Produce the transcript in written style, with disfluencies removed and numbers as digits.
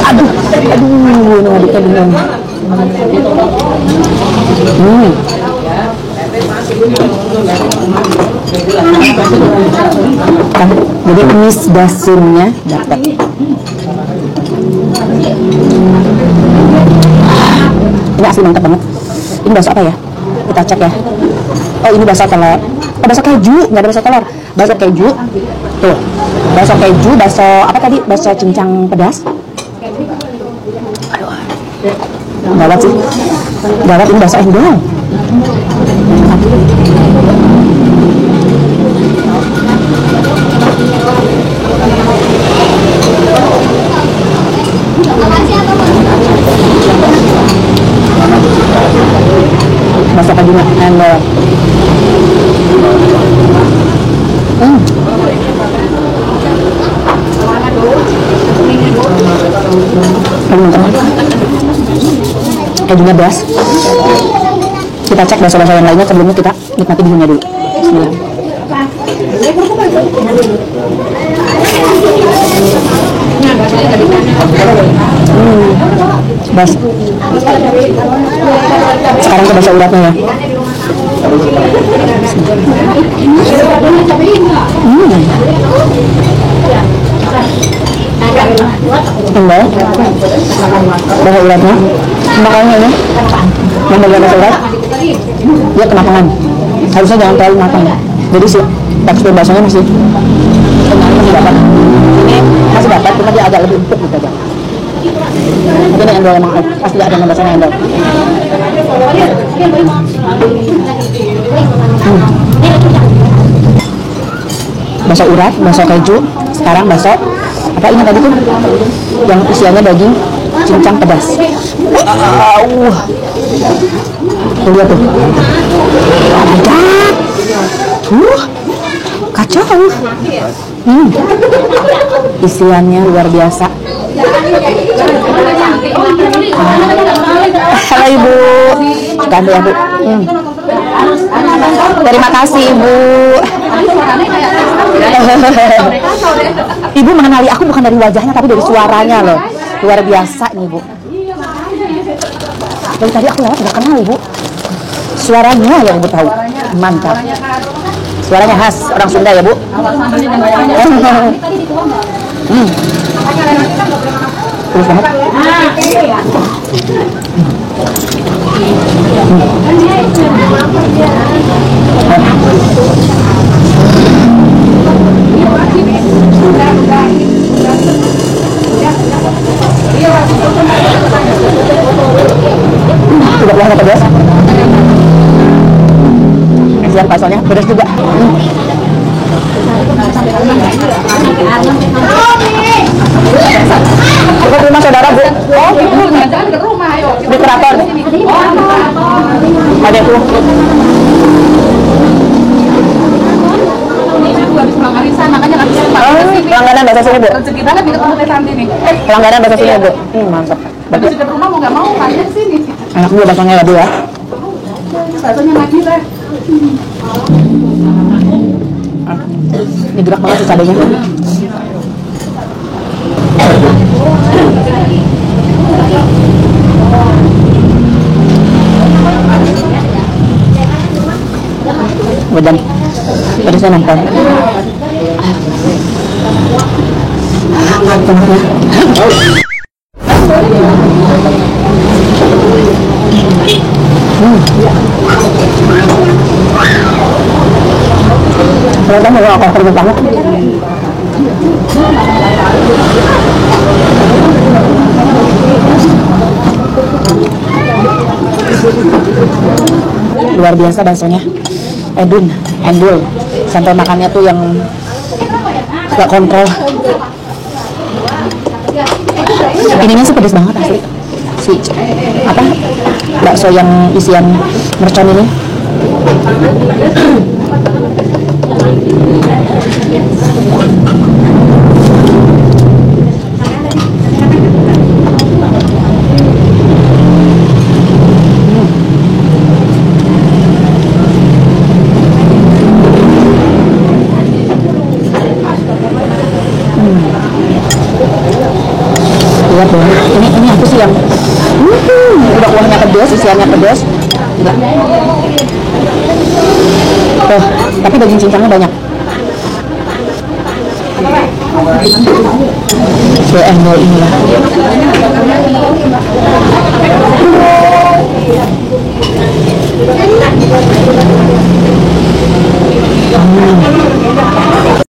Ini adiknya bingung. Jadi miss dasunnya dapat. Ini asli mantap banget. Ini bakso apa ya? Kita cek ya. Oh, ini bakso telur. Oh, bakso keju, nggak ada bakso telur. Bakso keju. Tuh. Bakso keju, bakso apa tadi? Bakso cincang pedas. Aduh. Gawat sih. Gawat, ini bakso endol. Bakso keju endol. Kejunya beras. Kita cek bakso-bakso yang lainnya sebelumnya kita nikmati bihunnya dulu. Bismillah. Bas. Sekarang ke bakso uratnya ya. Endol. Bakso uratnya. Makanya ini yang bagian bakso urat dia kematangan, harusnya jangan terlalu matang ya. Jadi si tekstur baksonya masih dapat. Ini masih dapat, cuma dia agak lebih empuk gitu aja. Tapi ini endol emang pasti ada baksonya endol. Bakso urat, bakso keju, sekarang bakso apa ini tadi tuh yang isiannya daging cincang pedas. Tuh lihat tuh. Kacau. Isiannya luar biasa. Halo Ibu. Ganti ya Bu. Terima kasih Ibu. Ibu mengenali aku bukan dari wajahnya tapi dari suaranya loh. Luar biasa nih Bu. Dari tadi aku lewat udah kenal Ibu. Suaranya yang Ibu tahu. Mantap. Suaranya khas orang Sunda ya Bu. Terus banget. Tidak boleh pedas. Siap baksonya pedas juga. Bukan rumah saudara Bu. Oh, jangan ke rumah ayo. Di keraton. Ada itu. Habis pulang arisan makanya nggak bisa langganan bakso sini Bu. Rezeki banget nih ketemu Teh Santi nih. Langganan bakso sini Bu. Mantap. Bagus. Di rumah mau nggak mau makan sini. Enak juga baksonya ya Bu ya. Baksonya mati lah. Ini gerak banget sih cabenya. Badan pedasnya nempel. Ternyata mau apa terus banget. Luar biasa baksonya. Endul. Sampai makannya tuh yang gak kontrol. Ininya sih pedas banget asli. Si apa? Bakso yang isian mercon ini. Lihat dong. Ini aku sih yang udah kuahnya pedas, isiannya pedas. Enggak. Oh, tapi daging cincangnya banyak. Triangle inilah.